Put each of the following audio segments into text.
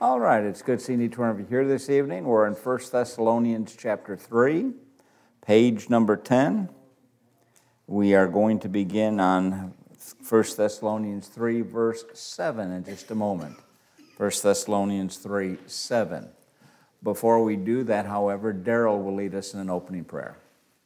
All right, it's good seeing each one of you here this evening. We're in 1 Thessalonians chapter 3, page number 10. We are going to begin on 1 Thessalonians 3, verse 7 in just a moment. 1 Thessalonians 3, 7. Before we do that, however, Daryl will lead us in an opening prayer.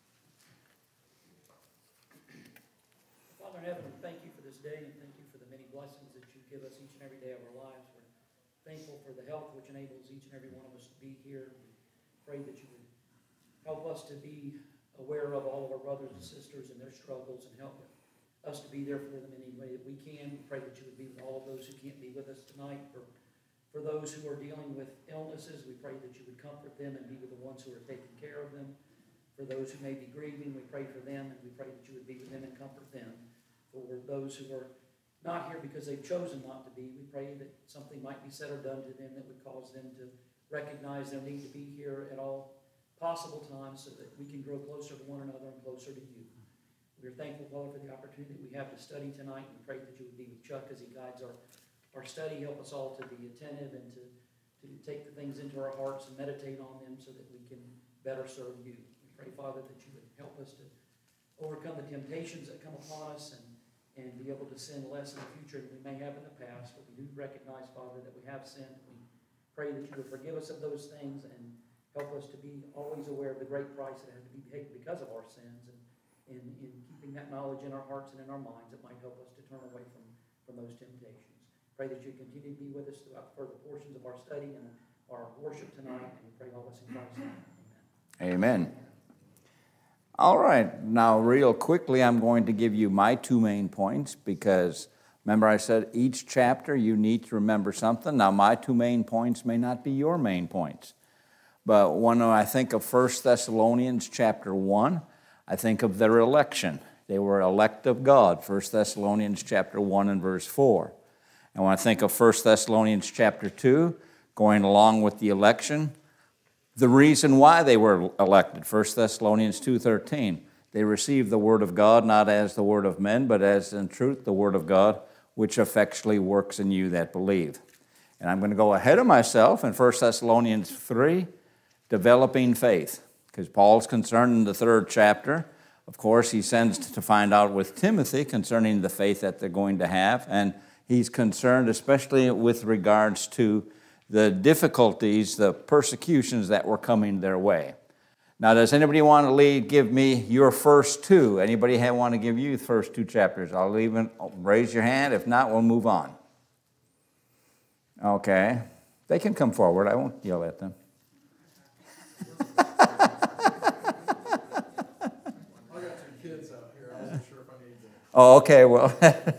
Father in heaven, thank you for this day and thank you for the many blessings that you give us each and every day of our lives. We're thankful for the health which enables each and every one of us to be here. We pray that you would help us to be aware of all of our brothers and sisters and their struggles and help us to be there for them in any way that we can. We pray that you would be with all of those who can't be with us tonight. For those who are dealing with illnesses, we pray that you would comfort them and be with the ones who are taking care of them. For those who may be grieving, we pray for them and we pray that you would be with them and comfort them. For those who are not here because they've chosen not to be, we pray that something might be said or done to them that would cause them to recognize their need to be here at all possible times so that we can grow closer to one another and closer to you. We're thankful, Father, for the opportunity that we have to study tonight, and we pray that you would be with Chuck as he guides our study. Help us all to be attentive and to take the things into our hearts and meditate on them so that we can better serve you. We pray, Father, that you would help us to overcome the temptations that come upon us and be able to sin less in the future than we may have in the past. But we do recognize, Father, that we have sinned. We pray that you would forgive us of those things and help us to be always aware of the great price that had to be paid because of our sins. And in keeping that knowledge in our hearts and in our minds, it might help us to turn away from those temptations. Pray that you continue to be with us throughout the further portions of our study and our worship tonight. And we pray all this in Christ's name. Amen. Amen. All right, now real quickly, I'm going to give you my two main points because remember I said each chapter you need to remember something. Now my two main points may not be your main points. But when I think of 1 Thessalonians chapter 1, I think of their election. They were elect of God, 1 Thessalonians chapter 1 and verse 4. And when I think of 1 Thessalonians chapter 2, going along with the election, the reason why they were elected, 1 Thessalonians 2:13, they received the word of God not as the word of men, but as in truth the word of God, which effectually works in you that believe. And I'm going to go ahead of myself in 1 Thessalonians 3, developing faith, because Paul's concerned in the 3rd chapter. Of course, he sends to find out with Timothy concerning the faith that they're going to have, and he's concerned especially with regards to the difficulties, the persecutions that were coming their way. Now, does anybody want to give me your first two? Anybody want to give you the first two chapters? Raise your hand. If not, we'll move on. Okay. They can come forward. I won't yell at them. I got some kids out here. I wasn't sure if I needed them. Oh, okay. Well,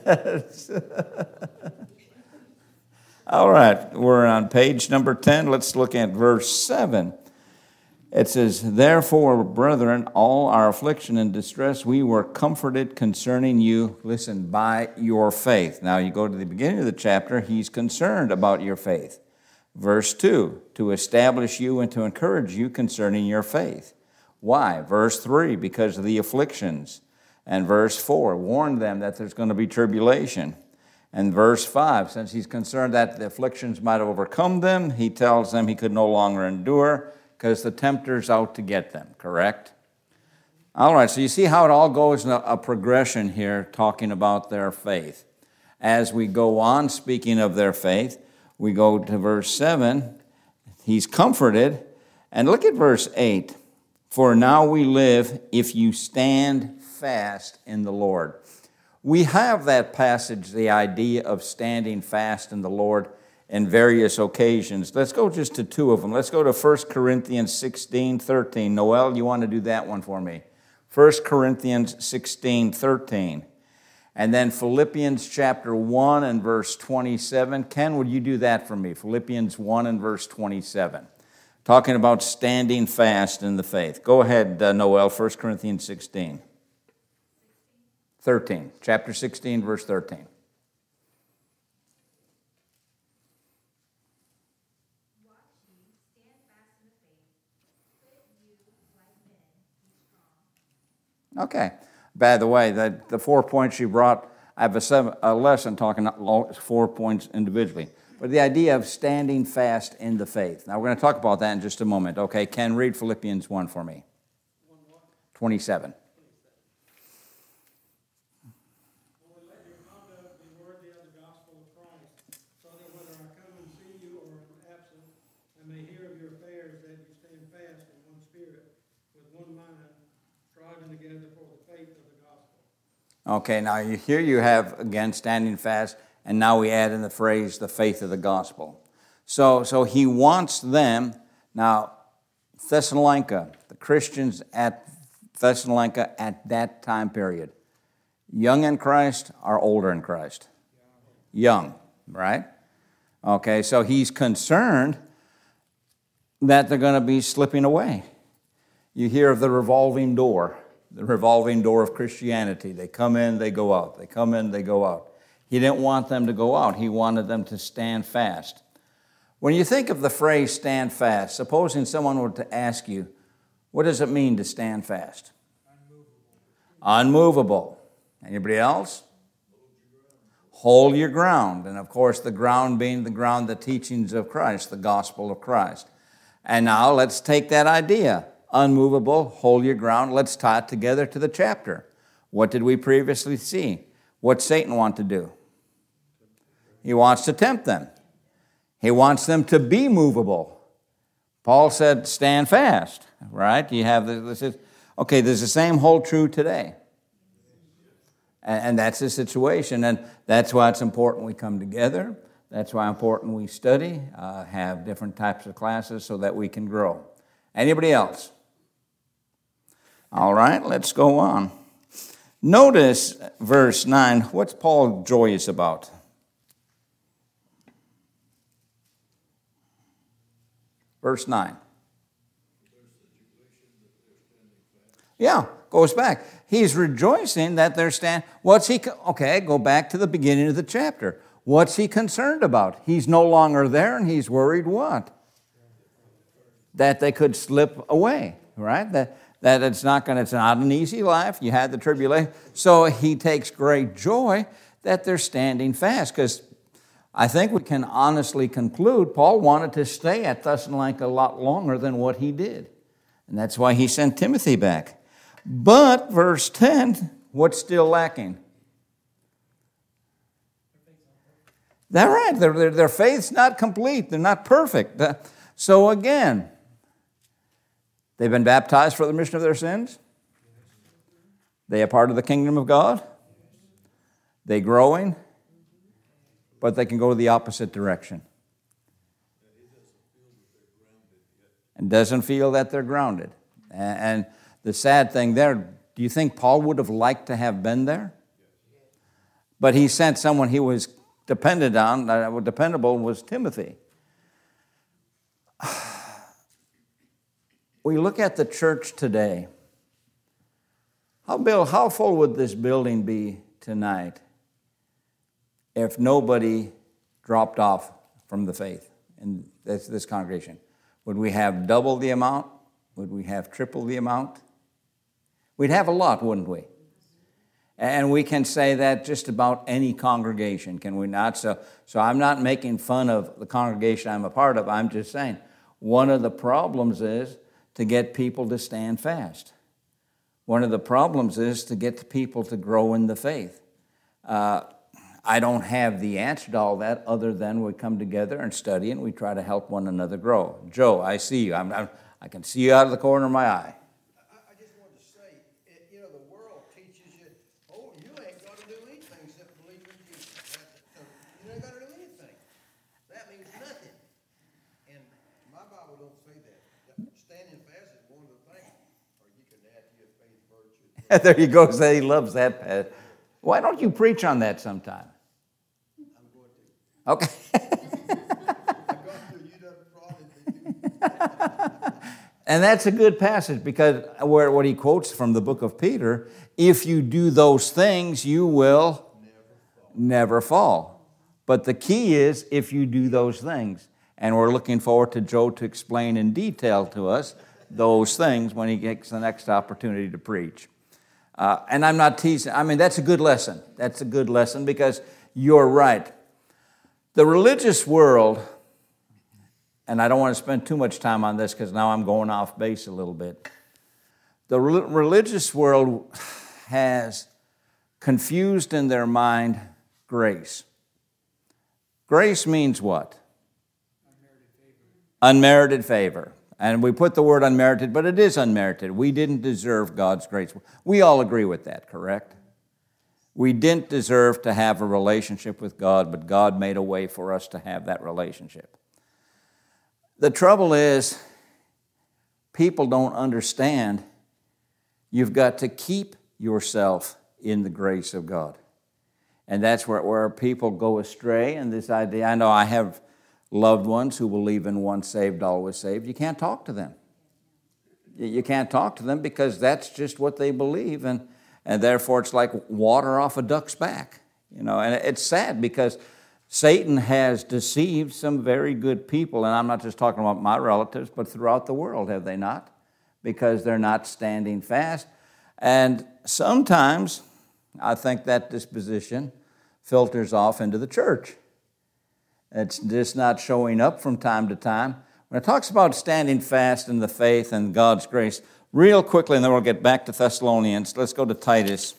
all right. We're on page number 10. Let's look at verse 7. It says, "Therefore, brethren, all our affliction and distress, we were comforted concerning you," listen, "by your faith." Now, you go to the beginning of the chapter, he's concerned about your faith. Verse 2, "to establish you and to encourage you concerning your faith." Why? Verse 3, because of the afflictions. And verse 4, warn them that there's going to be tribulation. And verse 5, since he's concerned that the afflictions might overcome them, he tells them he could no longer endure because the tempter's out to get them, correct? All right, so you see how it all goes in a progression here, talking about their faith. As we go on speaking of their faith, we go to verse 7. He's comforted. And look at verse 8. "For now we live if you stand fast in the Lord." We have that passage, the idea of standing fast in the Lord, in various occasions. Let's go just to two of them. Let's go to 1 Corinthians 16:13. Noel, you want to do that one for me? 1 Corinthians 16:13. And then Philippians chapter 1 and verse 27. Ken, would you do that for me? Philippians 1 and verse 27. Talking about standing fast in the faith. Go ahead, Noel, 1 Corinthians 16. 13. Chapter 16, verse 13. Okay. By the way, the 4 points you brought, I have a lesson talking 4 points individually. but the idea of standing fast in the faith. Now, we're going to talk about that in just a moment. Okay, Ken, read Philippians 1 for me. 27. Okay, now here you have, again, standing fast, and now we add in the phrase, the faith of the gospel. So he wants them, now, Thessalonica, the Christians at Thessalonica at that time period, young in Christ or older in Christ? Young, right? Okay, so he's concerned that they're going to be slipping away. You hear of the revolving door of Christianity. They come in, they go out. They come in, they go out. He didn't want them to go out. He wanted them to stand fast. When you think of the phrase stand fast, supposing someone were to ask you, what does it mean to stand fast? Unmovable. Anybody else? Hold your ground. And of course, the ground being the ground, the teachings of Christ, the gospel of Christ. And now let's take that idea. Unmovable, hold your ground. Let's tie it together to the chapter. What did we previously see? What Satan want to do? He wants to tempt them. He wants them to be movable. Paul said, stand fast, right? You have this. Okay, does the same hold true today? And that's the situation, and that's why it's important we come together. That's why it's important we study, have different types of classes so that we can grow. Anybody else? All right, let's go on. Notice verse 9. What's Paul joyous about? Verse 9. Yeah, goes back. He's rejoicing that they're standing. Okay, go back to the beginning of the chapter. What's he concerned about? He's no longer there, and he's worried what? That they could slip away, right? That it's not an easy life. You had the tribulation. So he takes great joy that they're standing fast, because I think we can honestly conclude Paul wanted to stay at Thessalonica a lot longer than what he did. And that's why he sent Timothy back. But, verse 10, what's still lacking? That's right. Their faith's not complete. They're not perfect. So again, they've been baptized for the remission of their sins. They are part of the kingdom of God. They're growing, but they can go the opposite direction. And doesn't feel that they're grounded. And the sad thing there, do you think Paul would have liked to have been there? But he sent someone he was dependent on, dependable, was Timothy. We look at the church today. How full would this building be tonight if nobody dropped off from the faith in this congregation? Would we have double the amount? Would we have triple the amount? We'd have a lot, wouldn't we? And we can say that just about any congregation, can we not? So I'm not making fun of the congregation I'm a part of. I'm just saying one of the problems is to get people to stand fast. One of the problems is to get people to grow in the faith. I don't have the answer to all that other than we come together and study and we try to help one another grow. Joe, I see you. I can see you out of the corner of my eye. I just wanted to say, the world teaches you, you ain't got to do anything except believe in Jesus. You ain't got to do anything. That means nothing. And my Bible don't say that. Standing fast is one of the things. Or you can add to your faith virtue. There you go. He loves that, Pat. Why don't you preach on that sometime? I'm going to. Okay. I'm going to. You done brought it. And that's a good passage because what he quotes from the book of Peter, if you do those things, you will never fall. But the key is if you do those things. And we're looking forward to Joe to explain in detail to us those things when he gets the next opportunity to preach. And I'm not teasing. I mean, that's a good lesson. That's a good lesson because you're right. The religious world, and I don't want to spend too much time on this because now I'm going off base a little bit. The religious world has confused in their mind grace. Grace means what? Unmerited favor. And we put the word unmerited, but it is unmerited. We didn't deserve God's grace. We all agree with that, correct? We didn't deserve to have a relationship with God, but God made a way for us to have that relationship. The trouble is, people don't understand you've got to keep yourself in the grace of God. And that's where people go astray, and this idea, I know I have loved ones who believe in once saved, always saved. You can't talk to them. You can't talk to them because that's just what they believe, and therefore it's like water off a duck's back. And it's sad because Satan has deceived some very good people, and I'm not just talking about my relatives, but throughout the world, have they not? Because they're not standing fast. And sometimes I think that disposition filters off into the church. It's just not showing up from time to time. When it talks about standing fast in the faith and God's grace, real quickly, and then we'll get back to Thessalonians. Let's go to Titus.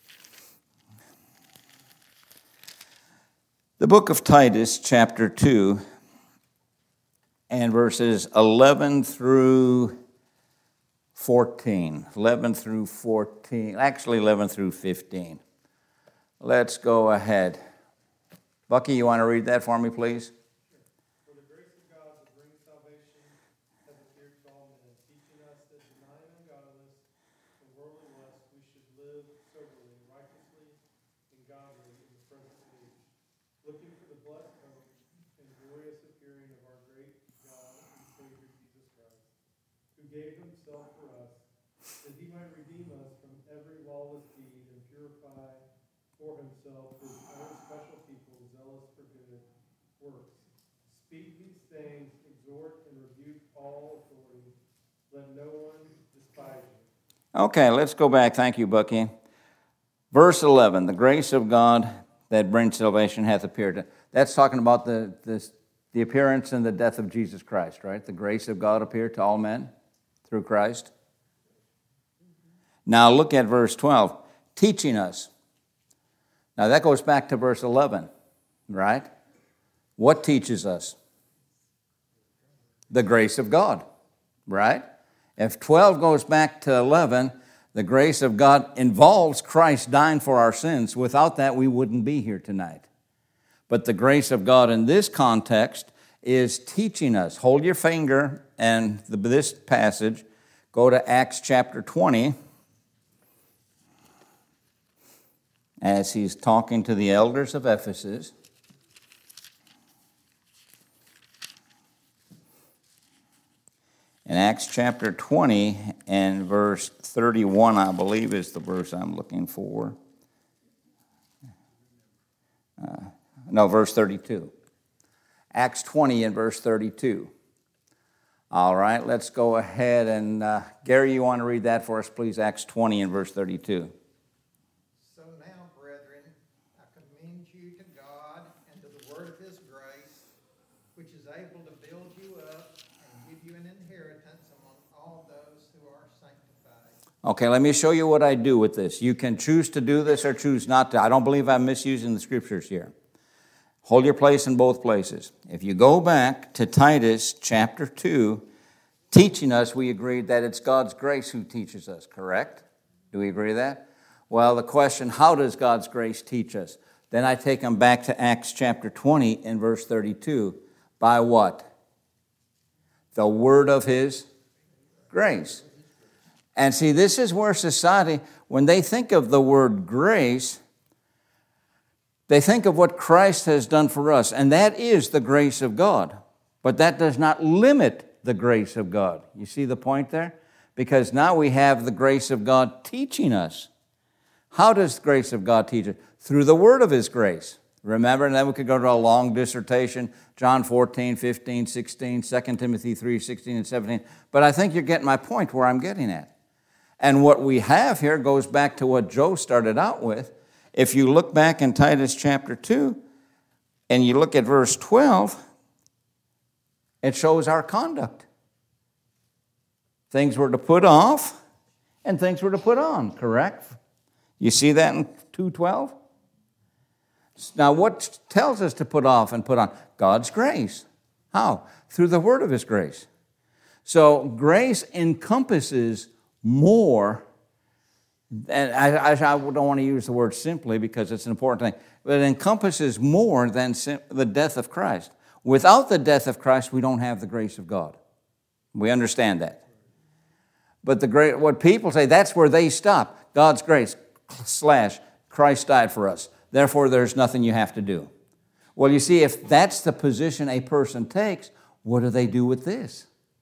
The book of Titus, chapter 2, and verses 11 through 14. 11 through 14. Actually, 11 through 15. Let's go ahead. Bucky, you want to read that for me, please? For the grace of God that brings salvation has appeared to all men, teaching us that denying ungodliness and worldly lust, we should live soberly, righteously, and godly in the present age, looking for the blessed hope and glorious appearing of our great God and Savior Jesus Christ, who gave himself for us, that he might redeem us from every lawless deed and purify for himself his own special people, zealous for good works. Speak these things, exhort and rebuke all authority. Let no one despise you. Okay, let's go back. Thank you, Bucky. Verse 11, the grace of God that brings salvation hath appeared. That's talking about the appearance and the death of Jesus Christ, right? The grace of God appeared to all men through Christ. Now look at verse 12, teaching us. Now that goes back to verse 11, right? What teaches us? The grace of God, right? If 12 goes back to 11, the grace of God involves Christ dying for our sins. Without that, we wouldn't be here tonight. But the grace of God in this context is teaching us. Hold your finger and this passage. Go to Acts chapter 20. As he's talking to the elders of Ephesus. In Acts chapter 20 and verse 31, I believe is the verse I'm looking for. Verse 32. Acts 20 and verse 32. All right, let's go ahead and, Gary, you want to read that for us, please? Acts 20 and verse 32. Able to build you up and give you an inheritance among all those who are sanctified. Okay, let me show you what I do with this. You can choose to do this or choose not to. I don't believe I'm misusing the scriptures here. Hold your place in both places. If you go back to Titus chapter 2, teaching us, we agreed that it's God's grace who teaches us, correct? Do we agree with that? Well, the question, how does God's grace teach us? Then I take them back to Acts chapter 20 and verse 32. By what? The word of his grace. And see, this is where society, when they think of the word grace, they think of what Christ has done for us, and that is the grace of God. But that does not limit the grace of God. You see the point there? Because now we have the grace of God teaching us. How does the grace of God teach us? Through the word of his grace. Remember, and then we could go to a long dissertation, John 14, 15, 16, 2 Timothy 3, 16 and 17. But I think you're getting my point where I'm getting at. And what we have here goes back to what Joe started out with. If you look back in Titus chapter 2, And you look at verse 12, it shows our conduct. Things were to put off and things were to put on, correct? You see that in 2:12? Now, what tells us to put off and put on? God's grace. How? Through the word of His grace. So grace encompasses more, and I don't want to use the word simply because it's an important thing, but it encompasses more than the death of Christ. Without the death of Christ, we don't have the grace of God. We understand that. But what people say, that's where they stop. God's grace, / Christ died for us. Therefore, there's nothing you have to do. Well, you see, if that's the position a person takes, what do they do with this?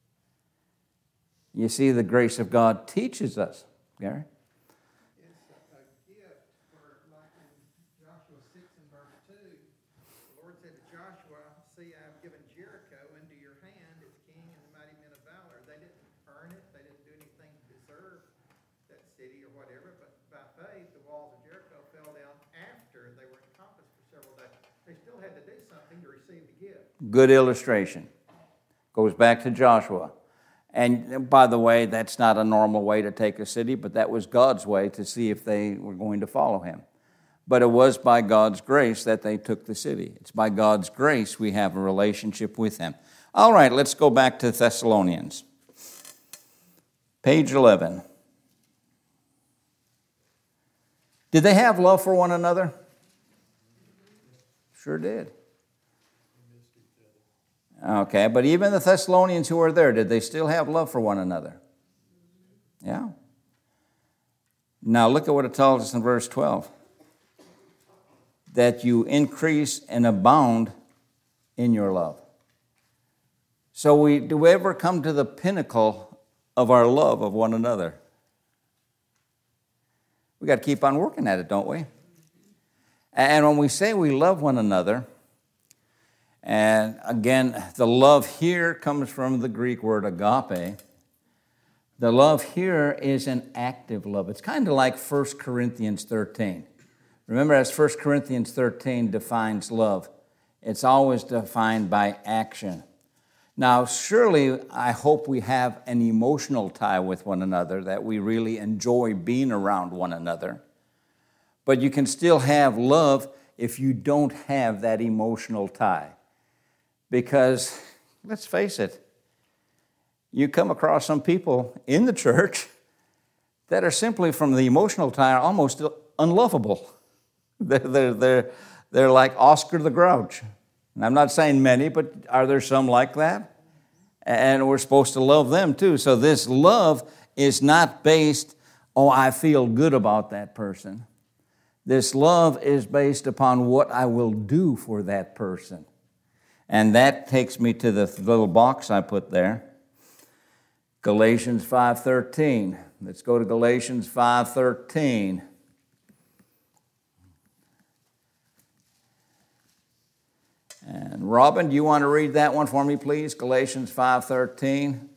You see, the grace of God teaches us. Gary? It's a gift for, like in Joshua 6 and verse 2, the Lord said to Joshua, see, I have given Jericho into your hand, its king and the mighty men of valor. They didn't earn it. They didn't do anything to deserve that city or whatever, but by faith, the walls of Jericho fell down after they were encompassed for several days. They still had to do something to receive the gift. Good illustration. Goes back to Joshua. And by the way, that's not a normal way to take a city, but that was God's way to see if they were going to follow Him. But it was by God's grace that they took the city. It's by God's grace we have a relationship with Him. All right, let's go back to Thessalonians. Page 11. Did they have love for one another? Sure did. Okay, but even the Thessalonians who were there, did they still have love for one another? Yeah. Now look at what it tells us in verse 12. That you increase and abound in your love. So do we ever come to the pinnacle of our love of one another? We got to keep on working at it, don't we? And when we say we love one another, and again, the love here comes from the Greek word agape. The love here is an active love. It's kind of like 1 Corinthians 13. Remember, as 1 Corinthians 13 defines love, it's always defined by action. Now, surely, I hope we have an emotional tie with one another, that we really enjoy being around one another. But you can still have love if you don't have that emotional tie. Because, let's face it, you come across some people in the church that are simply, from the emotional tie, almost unlovable. They're like Oscar the Grouch. And I'm not saying many, but are there some like that? And we're supposed to love them too. So this love is not based, oh, I feel good about that person. This love is based upon what I will do for that person. And that takes me to the little box I put there. Galatians 5:13. Let's go to Galatians 5:13. And Robin, do you want to read that one for me, please? Galatians 5:13.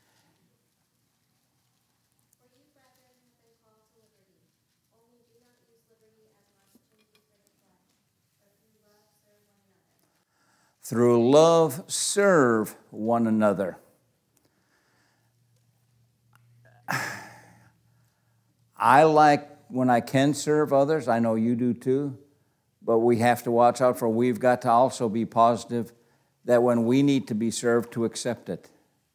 Through love, serve one another. I like when I can serve others. I know you do too. But we have to watch out for, we've got to also be positive that when we need to be served, to accept it.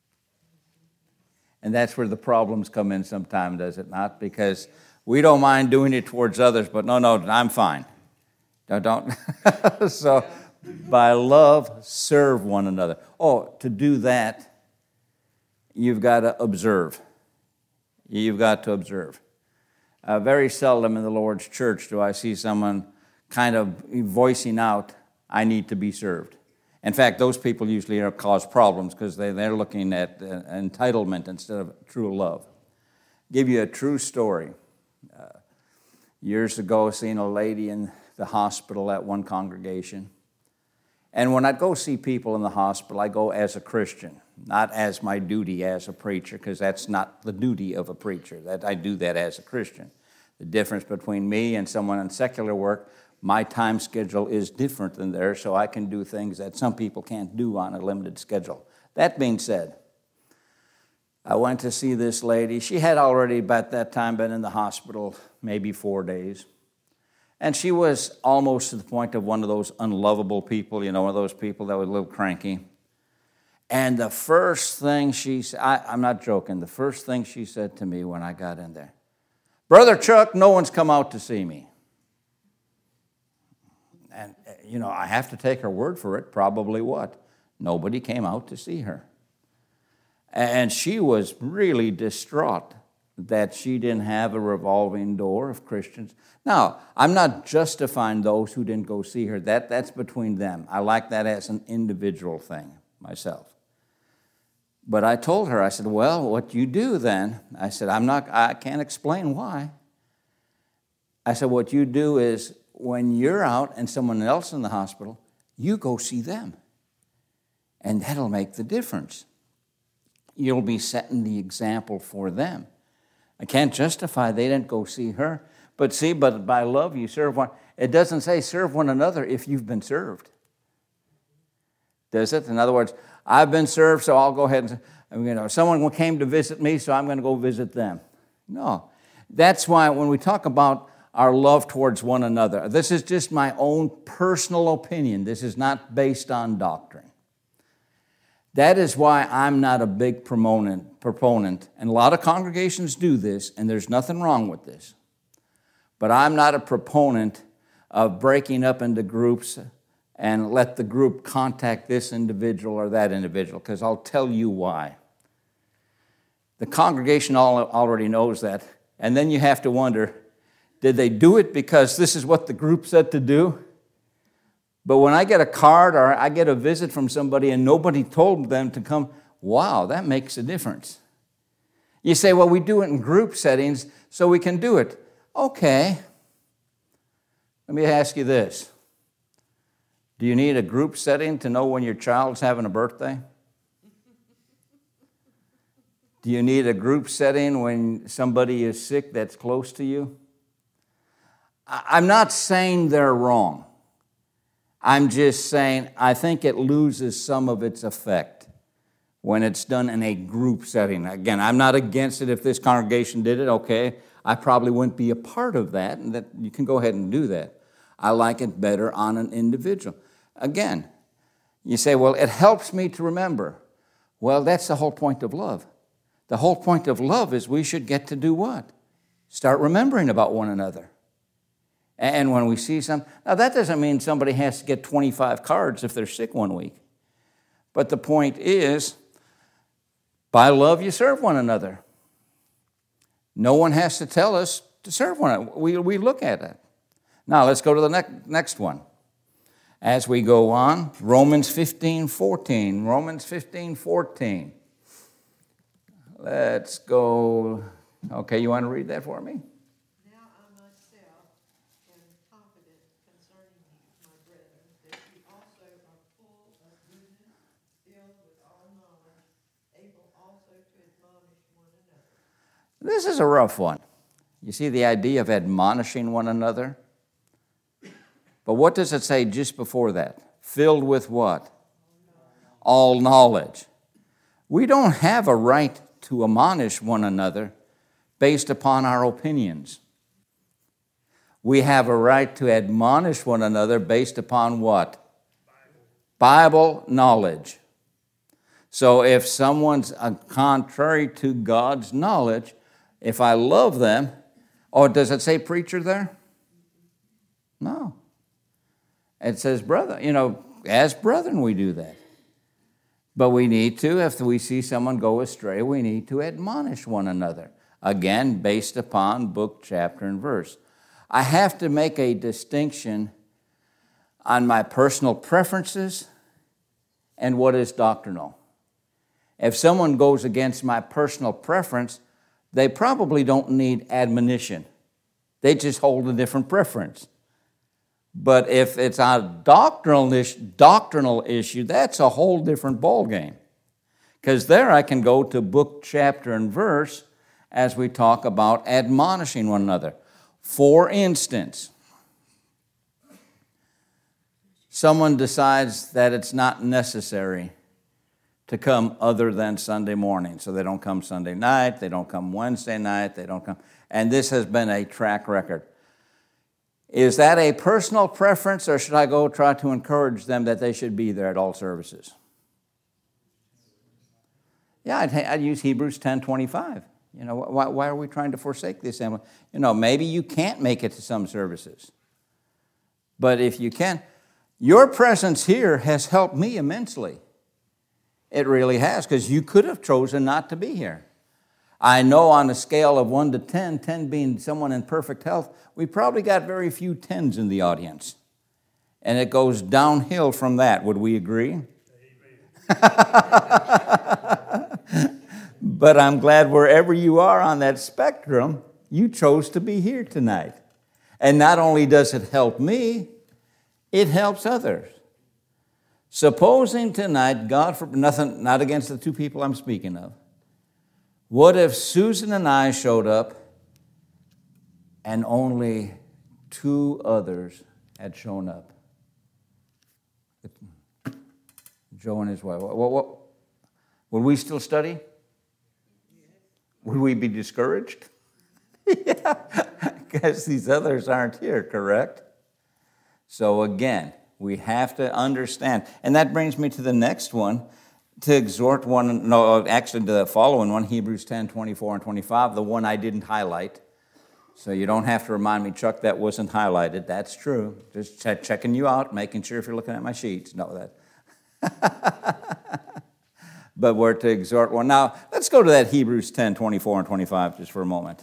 And that's where the problems come in sometime, does it not? Because we don't mind doing it towards others, but no, I'm fine. Don't. So, by love, serve one another. Oh, to do that, you've got to observe. You've got to observe. Very seldom in the Lord's church do I see someone kind of voicing out, I need to be served. In fact, those people usually cause problems because they're looking at entitlement instead of true love. Give you a true story. Years ago, seeing a lady in the hospital at one congregation. And when I go see people in the hospital, I go as a Christian, not as my duty as a preacher, because that's not the duty of a preacher. That I do that as a Christian. The difference between me and someone in secular work, My time schedule is different than theirs, so I can do things that some people can't do on a limited schedule. That being said, I went to see this lady. She had already, by that time, been in the hospital maybe 4 days. And she was almost to the point of one of those unlovable people, you know, one of those people that was a little cranky. And the first thing she said, I'm not joking, the first thing she said to me when I got in there, "Brother Chuck, no one's come out to see me." And, you know, I have to take her word for it. Probably what? Nobody came out to see her. And she was really distraught that she didn't have a revolving door of Christians. Now, I'm not justifying those who didn't go see her. That's between them. I like that as an individual thing myself. But I told her, I said, well, what you do then, I said, I can't explain why. I said, what you do is when you're out and someone else in the hospital, you go see them. And that'll make the difference. You'll be setting the example for them. I can't justify they didn't go see her. But by love you serve one. It doesn't say serve one another if you've been served. Does it? In other words, I've been served, so I'll go ahead and, you know, someone came to visit me, so I'm going to go visit them. No. That's why when we talk about our love towards one another, this is just my own personal opinion. This is not based on doctrine. That is why I'm not a big proponent, and a lot of congregations do this, and there's nothing wrong with this. But I'm not a proponent of breaking up into groups and let the group contact this individual or that individual, because I'll tell you why. The congregation already knows that, and then you have to wonder, did they do it because this is what the group said to do? But when I get a card or I get a visit from somebody and nobody told them to come, wow, that makes a difference. You say, well, we do it in group settings so we can do it. Okay. Let me ask you this. Do you need a group setting to know when your child's having a birthday? Do you need a group setting when somebody is sick that's close to you? I'm not saying they're wrong. I'm just saying I think it loses some of its effect when it's done in a group setting. Again, I'm not against it if this congregation did it, okay. I probably wouldn't be a part of that, and that you can go ahead and do that. I like it better on an individual. Again, you say, well, it helps me to remember. Well, that's the whole point of love. The whole point of love is we should get to do what? Start remembering about one another. And when we see some, now that doesn't mean somebody has to get 25 cards if they're sick one week. But the point is, by love you serve one another. No one has to tell us to serve one another. We look at it. Now let's go to the next one. As we go on, Romans 15:14. Romans 15:14. Let's go. Okay, you want to read that for me? Now I myself am confident concerning you, my brethren, that you also are full of goodness, filled with all knowledge, able also to admonish one another. This is a rough one. You see the idea of admonishing one another? But what does it say just before that? Filled with what? All knowledge. We don't have a right to admonish one another based upon our opinions. We have a right to admonish one another based upon what? Bible knowledge. So if someone's contrary to God's knowledge, if I love them, or does it say preacher there? No. It says brother. You know, as brethren we do that. But we need to, if we see someone go astray, we need to admonish one another. Again, based upon book, chapter, and verse. I have to make a distinction on my personal preferences and what is doctrinal. If someone goes against my personal preference, they probably don't need admonition. They just hold a different preference. But if it's a doctrinal issue, that's a whole different ballgame. Because there I can go to book, chapter, and verse as we talk about admonishing one another. For instance, someone decides that it's not necessary to come other than Sunday morning. So they don't come Sunday night, they don't come Wednesday night, they don't come. And this has been a track record. Is that a personal preference, or should I go try to encourage them that they should be there at all services? Yeah, I'd use Hebrews 10:25. You know, why are we trying to forsake the assembly? You know, maybe you can't make it to some services. But if you can, your presence here has helped me immensely. It really has, because you could have chosen not to be here. I know on a scale of 1 to 10, 10 being someone in perfect health, we probably got very few 10s in the audience. And it goes downhill from that. Would we agree? But I'm glad wherever you are on that spectrum, you chose to be here tonight. And not only does it help me, it helps others. Supposing tonight, God forbid, nothing, not against the two people I'm speaking of, what if Susan and I showed up and only 2 others had shown up? Joe and his wife. What? Would we still study? Would we be discouraged? Yeah, because these others aren't here, correct? So again, we have to understand. And that brings me to the next one, to exhort one, no, actually the following one, Hebrews 10:24 and 25, the one I didn't highlight. So you don't have to remind me, Chuck, that wasn't highlighted. That's true. Just checking you out, making sure if you're looking at my sheets. Know that. But we're to exhort one. Now, let's go to that Hebrews 10:24 and 25 just for a moment.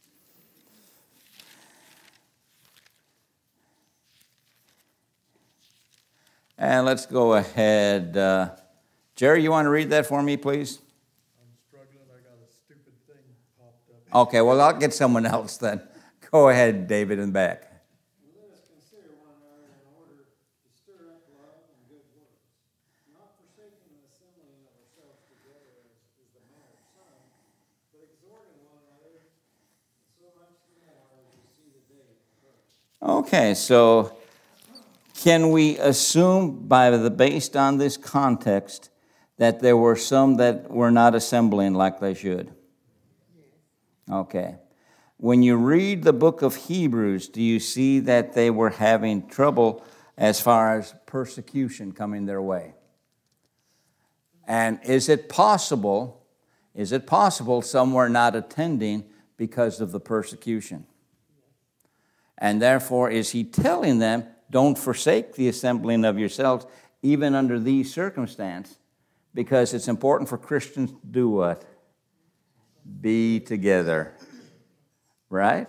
And let's go ahead. Jerry, you want to read that for me, please? I'm struggling. I got a stupid thing popped up. Okay, well, I'll get someone else then. Go ahead, David, in the back. Let us consider one another in order to stir up love and good works, not forsaking the assembling of ourselves together as is the manner of some, but exhorting one another, and so much the more as you see the day approach. Okay, so can we assume, based on this context, that there were some that were not assembling like they should? Okay. When you read the book of Hebrews, do you see that they were having trouble as far as persecution coming their way? And is it possible some were not attending because of the persecution? And therefore, is he telling them, don't forsake the assembling of yourselves, even under these circumstances, because it's important for Christians to do what? Be together. Right?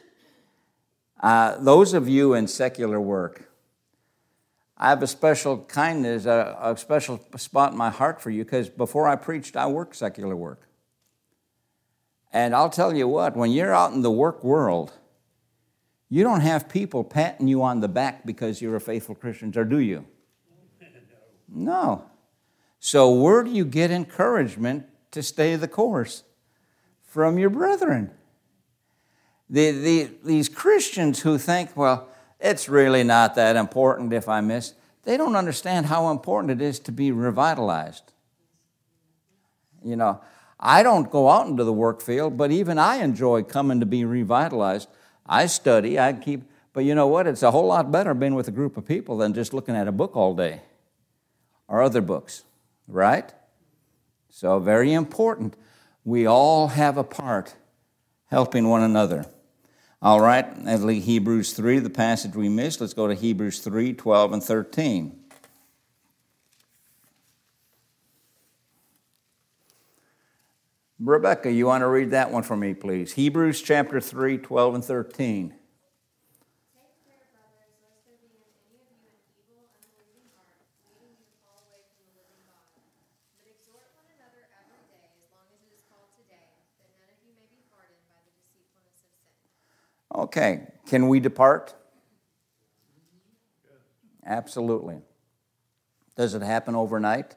Those of you in secular work, I have a special kindness, a special spot in my heart for you, because before I preached, I worked secular work. And I'll tell you what, when you're out in the work world, you don't have people patting you on the back because you're a faithful Christian, or do you? No. So where do you get encouragement to stay the course? From your brethren. These Christians who think, well, it's really not that important if I miss, they don't understand how important it is to be revitalized. You know, I don't go out into the work field, but even I enjoy coming to be revitalized. I study, but you know what? It's a whole lot better being with a group of people than just looking at a book all day or other books, right? So very important. We all have a part helping one another. All right, that's Hebrews 3, the passage we missed. Let's go to Hebrews 3, 12 and 13. Rebecca, you want to read that one for me, please? Hebrews chapter 3, 12 and 13. Okay, can we depart? Absolutely. Does it happen overnight?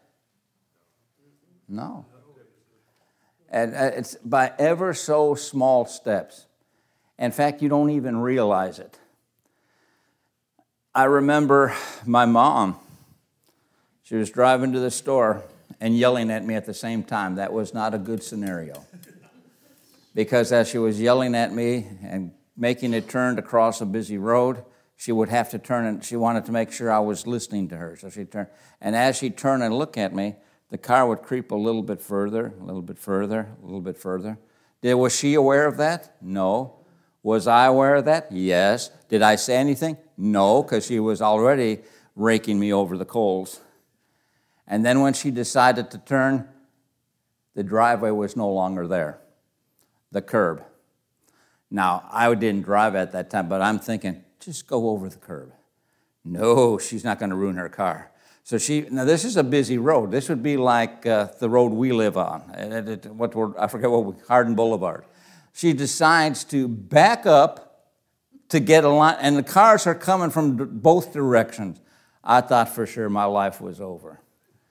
No. And it's by ever so small steps. In fact, you don't even realize it. I remember my mom. She was driving to the store and yelling at me at the same time. That was not a good scenario. Because as she was yelling at me and making a turn to cross a busy road, she would have to turn, and she wanted to make sure I was listening to her. So she turned, and as she turned and looked at me, the car would creep a little bit further, a little bit further, a little bit further. Was she aware of that? No. Was I aware of that? Yes. Did I say anything? No, because she was already raking me over the coals. And then when she decided to turn, the driveway was no longer there, the curb. Now, I didn't drive at that time, but I'm thinking, just go over the curb. No, she's not going to ruin her car. So now this is a busy road. This would be like the road we live on. I forget Hardin Boulevard. She decides to back up to get a line, and the cars are coming from both directions. I thought for sure my life was over.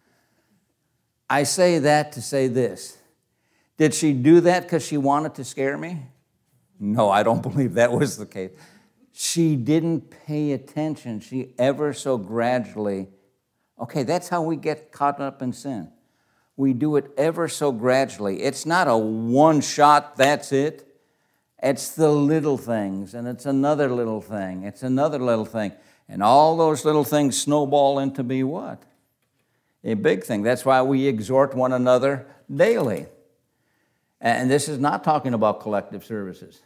I say that to say this. Did she do that because she wanted to scare me? No, I don't believe that was the case. She didn't pay attention. She ever so gradually, okay, that's how we get caught up in sin. We do it ever so gradually. It's not a one shot, that's it. It's the little things, and it's another little thing. It's another little thing. And all those little things snowball into be what? A big thing. That's why we exhort one another daily. And this is not talking about collective services.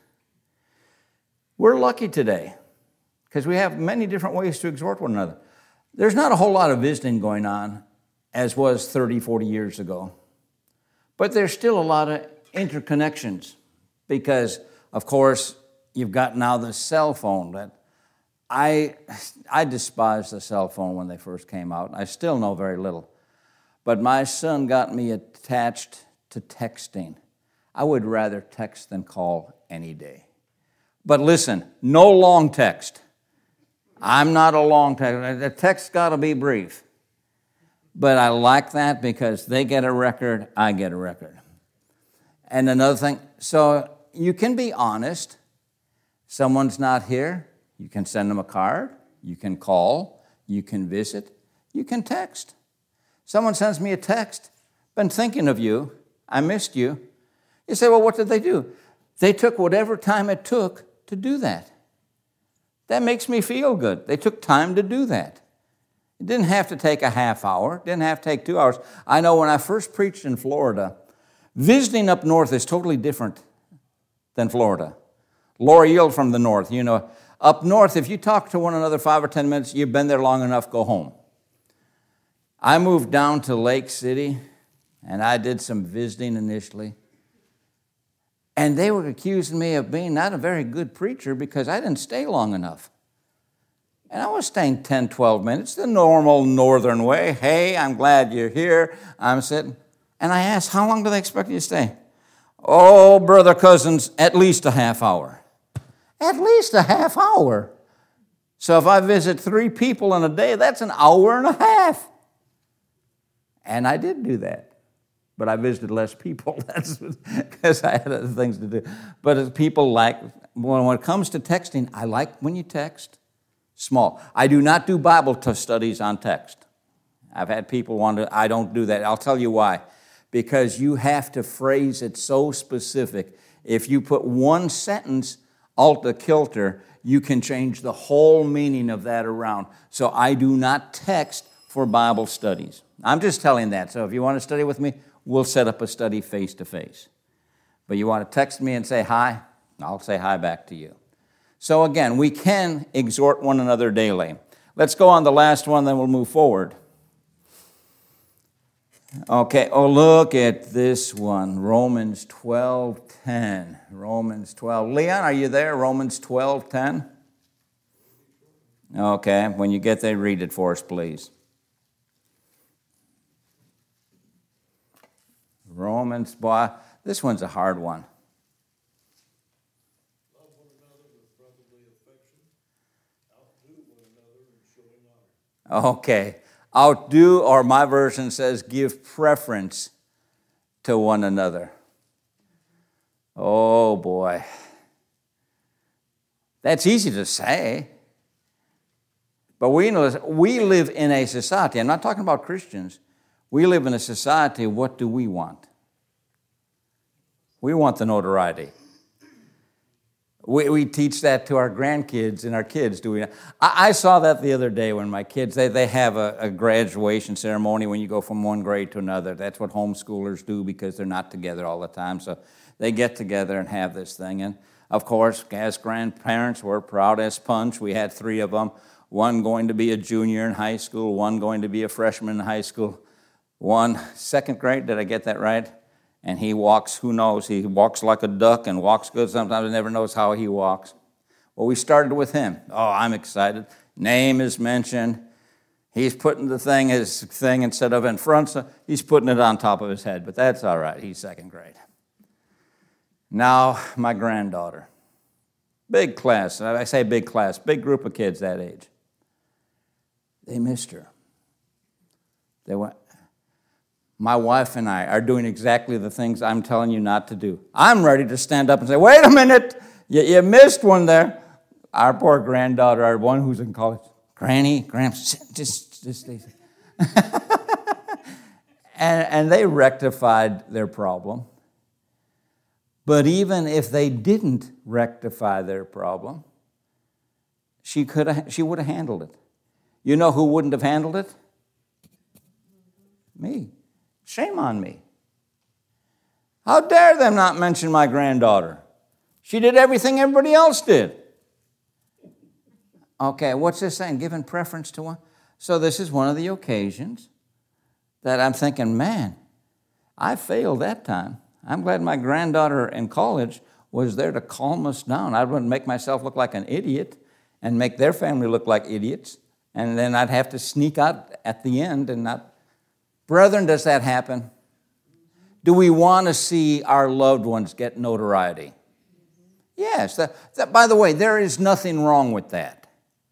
We're lucky today because we have many different ways to exhort one another. There's not a whole lot of visiting going on as was 30, 40 years ago. But there's still a lot of interconnections because, of course, you've got now the cell phone. That I despised the cell phone when they first came out. I still know very little. But my son got me attached to texting. I would rather text than call any day. But listen, no long text. I'm not a long text. The text's got to be brief. But I like that because they get a record, I get a record. And another thing, so you can be honest. Someone's not here. You can send them a card. You can call. You can visit. You can text. Someone sends me a text. Been thinking of you. I missed you. You say, well, what did they do? They took whatever time it took to do that. That makes me feel good. They took time to do that. It didn't have to take a half hour. It didn't have to take 2 hours. I know when I first preached in Florida, visiting up north is totally different than Florida. Laura Yield from the north, you know. Up north, if you talk to one another 5 or 10 minutes, you've been there long enough, go home. I moved down to Lake City, and I did some visiting initially. And they were accusing me of being not a very good preacher because I didn't stay long enough. And I was staying 10, 12 minutes, the normal northern way. Hey, I'm glad you're here. I'm sitting. And I asked, how long do they expect you to stay? Oh, Brother Cousins, at least a half hour. At least a half hour. So if I visit 3 people in a day, that's an hour and a half. And I did do that. But I visited less people. That's because I had other things to do. But as people like, when it comes to texting, I like when you text small. I do not do Bible studies on text. I've had people I don't do that. I'll tell you why. Because you have to phrase it so specific. If you put one sentence alta kilter, you can change the whole meaning of that around. So I do not text for Bible studies. I'm just telling that. So if you want to study with me, we'll set up a study face-to-face. But you want to text me and say hi, I'll say hi back to you. So again, we can exhort one another daily. Let's go on the last one, then we'll move forward. Okay, look at this one, Romans 12:10. Romans 12. Leon, are you there? Romans 12:10? Okay, when you get there, read it for us, please. Romans, boy, this one's a hard one. Love one another with brotherly affection. Outdo one another in showing honor. Okay. Outdo, or my version says, give preference to one another. Oh, boy. That's easy to say. But we live in a society. I'm not talking about Christians. We live in a society. What do we want? We want the notoriety. We teach that to our grandkids and our kids, do we not? I saw that the other day when my kids, they have a graduation ceremony when you go from one grade to another. That's what homeschoolers do because they're not together all the time. So they get together and have this thing. And, of course, as grandparents, we're proud as punch. We had 3 of them, one going to be a junior in high school, one going to be a freshman in high school, one second grade. Did I get that right? And he walks, who knows, he walks like a duck and walks good. Sometimes he never knows how he walks. Well, we started with him. Oh, I'm excited. Name is mentioned. He's putting his thing instead of in front, so he's putting it on top of his head. But that's all right. He's second grade. Now, my granddaughter. Big class. I say big class. Big group of kids that age. They missed her. They went. My wife and I are doing exactly the things I'm telling you not to do. I'm ready to stand up and say, wait a minute, you missed one there. Our poor granddaughter, our one who's in college, Granny, Gramps, just stay. and they rectified their problem. But even if they didn't rectify their problem, she would have handled it. You know who wouldn't have handled it? Me. Shame on me. How dare them not mention my granddaughter? She did everything everybody else did. Okay, what's this saying? Giving preference to one? So this is one of the occasions that I'm thinking, man, I failed that time. I'm glad my granddaughter in college was there to calm us down. I wouldn't make myself look like an idiot and make their family look like idiots, and then I'd have to sneak out at the end and not. Brethren, does that happen? Do we want to see our loved ones get notoriety? Yes. By the way, there is nothing wrong with that.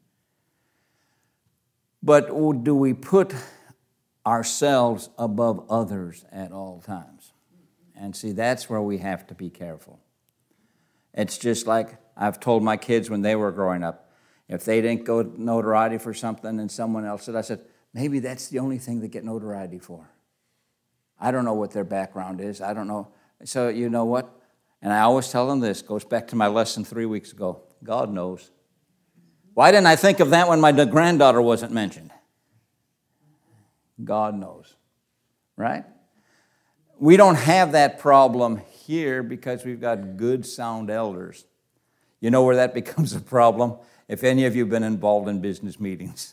But do we put ourselves above others at all times? And see, that's where we have to be careful. It's just like I've told my kids when they were growing up, if they didn't go notoriety for something and someone else did, I said, maybe that's the only thing they get notoriety for. I don't know what their background is. I don't know. So you know what? And I always tell them this. Goes back to my lesson 3 weeks ago. God knows. Why didn't I think of that when my granddaughter wasn't mentioned? God knows. Right? We don't have that problem here because we've got good, sound elders. You know where that becomes a problem? If any of you have been involved in business meetings.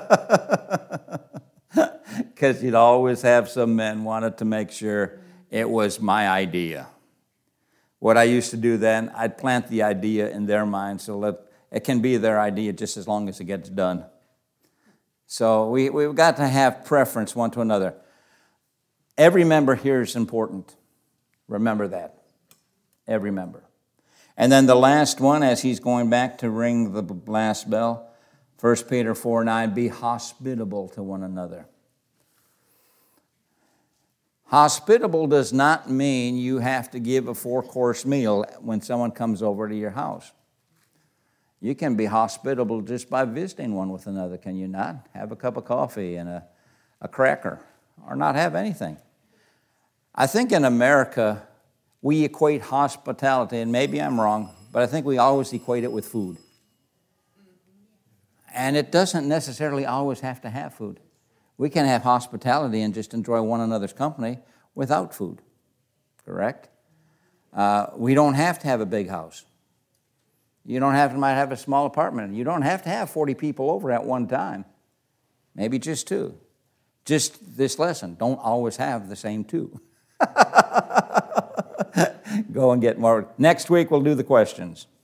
Because you'd always have some men wanted to make sure it was my idea. What I used to do then, I'd plant the idea in their mind so that it can be their idea just as long as it gets done. So we've got to have preference one to another. Every member here is important. Remember that. Every member. And then the last one, as he's going back to ring the last bell, 1 Peter 4:9, be hospitable to one another. Hospitable does not mean you have to give a 4-course meal when someone comes over to your house. You can be hospitable just by visiting one with another, can you not? Have a cup of coffee and a cracker, or not have anything. I think in America, we equate hospitality, and maybe I'm wrong, but I think we always equate it with food. And it doesn't necessarily always have to have food. We can have hospitality and just enjoy one another's company without food, correct? We don't have to have a big house. You might have a small apartment. You don't have to have 40 people over at one time. Maybe just 2. Just this lesson, don't always have the same 2. Go and get more. Next week we'll do the questions.